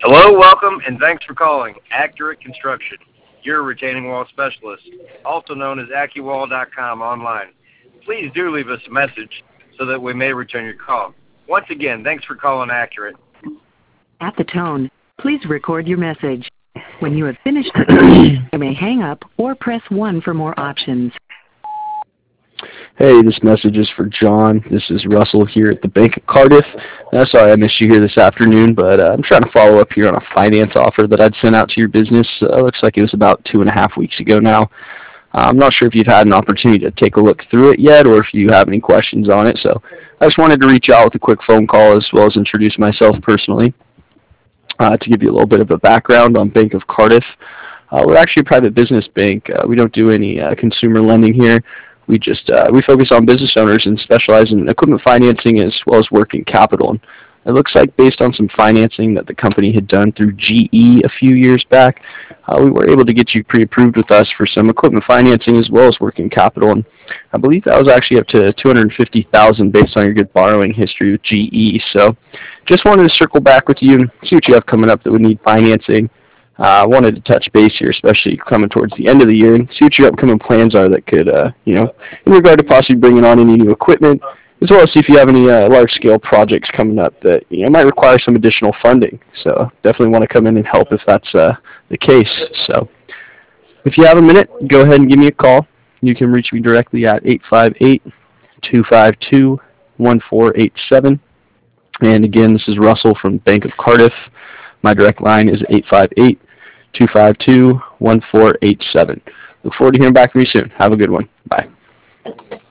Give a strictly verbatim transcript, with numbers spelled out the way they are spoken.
Hello, welcome, and thanks for calling Accurate Construction, your retaining wall specialist, also known as AccuWall dot com online. Please do leave us a message so that we may return your call. Once again, thanks for calling Accurate. At the tone, please record your message. When you have finished the tone, you may hang up or press one for more options. Hey, this message is for John. This is Russell here at the Bank of Cardiff. Uh, sorry I missed you here this afternoon, but uh, I'm trying to follow up here on a finance offer that I'd sent out to your business. Uh, looks like it was about two and a half weeks ago now. Uh, I'm not sure if you've had an opportunity to take a look through it yet or if you have any questions on it, so I just wanted to reach out with a quick phone call as well as introduce myself personally. Uh, to give you a little bit of a background on Bank of Cardiff, uh, we're actually a private business bank. Uh, we don't do any uh, consumer lending here. We just uh, we focus on business owners and specialize in equipment financing as well as working capital. And it looks like based on some financing that the company had done through G E a few years back, uh, we were able to get you pre-approved with us for some equipment financing as well as working capital. And I believe that was actually up to two hundred fifty thousand dollars based on your good borrowing history with G E. So just wanted to circle back with you and see what you have coming up that would need financing. I uh, wanted to touch base here, especially coming towards the end of the year, and see what your upcoming plans are that could, uh, you know, in regard to possibly bringing on any new equipment, as well as see if you have any uh, large-scale projects coming up that, you know, might require some additional funding. So definitely want to come in and help if that's uh, the case. So if you have a minute, go ahead and give me a call. You can reach me directly at eight five eight, two five two, one four eight seven. And again, this is Russell from Bank of Cardiff. My direct line is eight five eight, two five two, one four eight seven. Look forward to hearing back from you soon. Have a good one. Bye.